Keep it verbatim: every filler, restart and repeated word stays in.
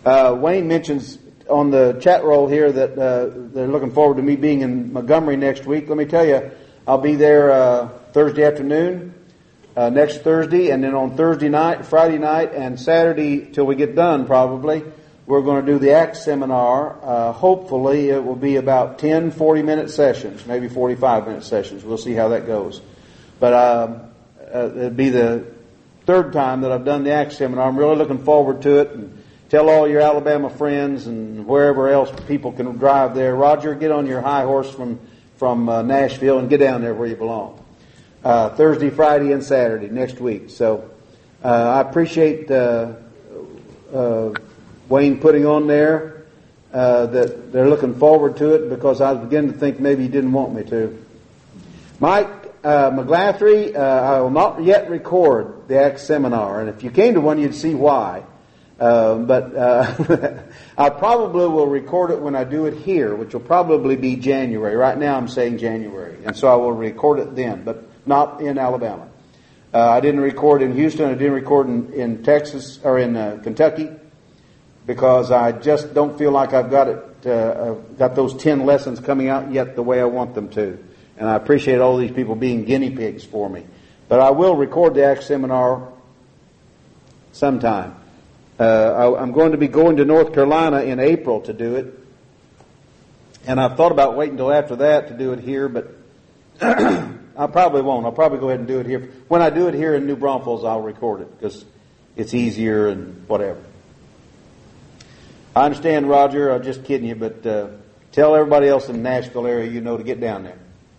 Uh, Wayne mentions on the chat roll here that uh, they're looking forward to me being in Montgomery next week. Let me tell you, I'll be there uh, Thursday afternoon, uh, next Thursday, and then on Thursday night, Friday night, and Saturday till we get done probably, we're going to do the Acts seminar. Uh, hopefully it will be about ten forty-minute sessions, maybe forty-five minute sessions. We'll see how that goes. But um, uh, it'll be the third time that I've done the Acts seminar. I'm really looking forward to it. And tell all your Alabama friends and wherever else people can drive there. Roger, get on your high horse from, from uh, Nashville and get down there where you belong. Uh, Thursday, Friday, and Saturday next week. So uh, I appreciate uh, uh, Wayne putting on there uh, that they're looking forward to it, because I was beginning to think maybe he didn't want me to. Mike uh, McGlathery, uh, I will not yet record the Acts seminar, and if you came to one, you'd see why. Uh, but uh, I probably will record it when I do it here, which will probably be January. Right now I'm saying January, and so I will record it then, but not in Alabama. Uh, I didn't record in Houston. I didn't record in, in Texas or in uh, Kentucky, because I just don't feel like I've got it, uh, I've got those ten lessons coming out yet the way I want them to. And I appreciate all these people being guinea pigs for me. But I will record the Acts seminar sometime. Uh, I, I'm going to be going to North Carolina in April to do it. And I've thought about waiting until after that to do it here, but I probably won't. I'll probably go ahead and do it here. When I do it here in New Braunfels, I'll record it, because it's easier and whatever. I understand, Roger. I'm just kidding you, but uh, tell everybody else in the Nashville area you know to get down there.